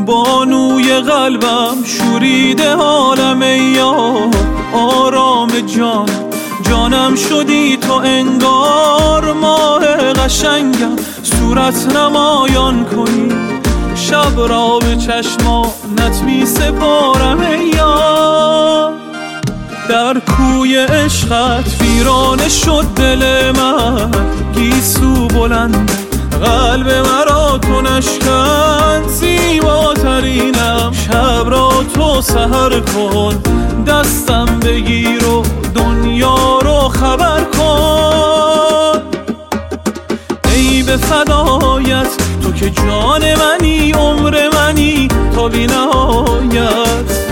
بانوی قلبم شوریده حالم ای یار، آرام جانم شدی تو انگار. ماه قشنگم صورت نمایان کنی، شب را به چشمانت می سپارم ای یار. در کوی عشقت ویرانه شد دل من، گیسو بلند قلب مرا تو نشکن. زیباترینم شب را تو سحر کن، دستم بگیر و دنیا رو خبر کن. ای به فدایت تو که جان منی، عمر منی تا بی نهایت.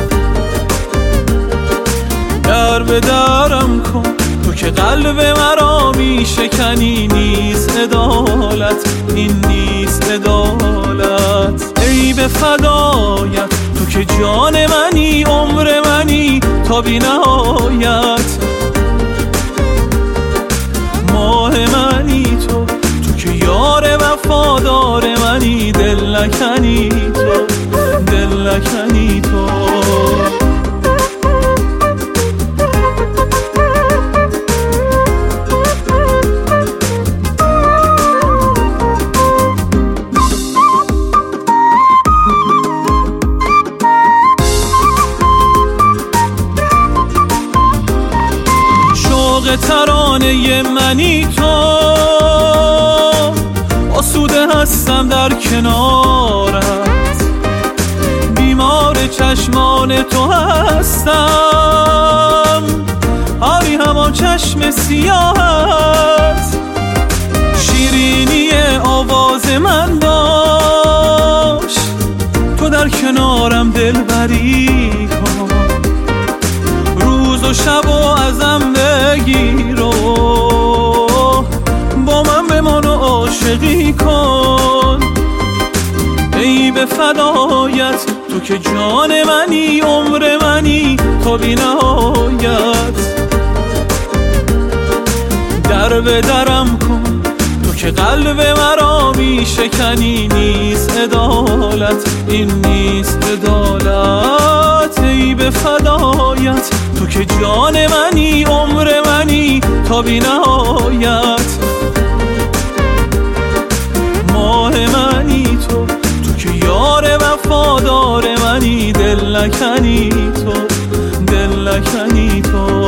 در به درم کن تو که قلب مرا می شکنی، نیست عدالت این نیست عدالت. ای به فدایت تو که جان منی، عمر منی تا بی نهایت. ماه منی تو که یار وفادار منی، دل نکنی تو، دل نکنی تو. ترانه منی تو، آسوده هستم در کنارت. بیمار چشمان تو هستم، آری همان چشم سیاهت. شیرینی آواز من باش، تو در کنارم دلبری کن. روز و شب و ازم بگیر و با من بمان و عاشقی کن. ای به فدایت تو که جان منی، عمر منی تا بی نهایت. در به درم کن تو که قلب مرا می شکنی، نیست عدالت این نیست عدالت. ای به فدایت تو که جان منی، عمر منی تا بی نهایت. ماه منی تو که یار وفادار منی، دل نکنی تو، دل نکنی تو.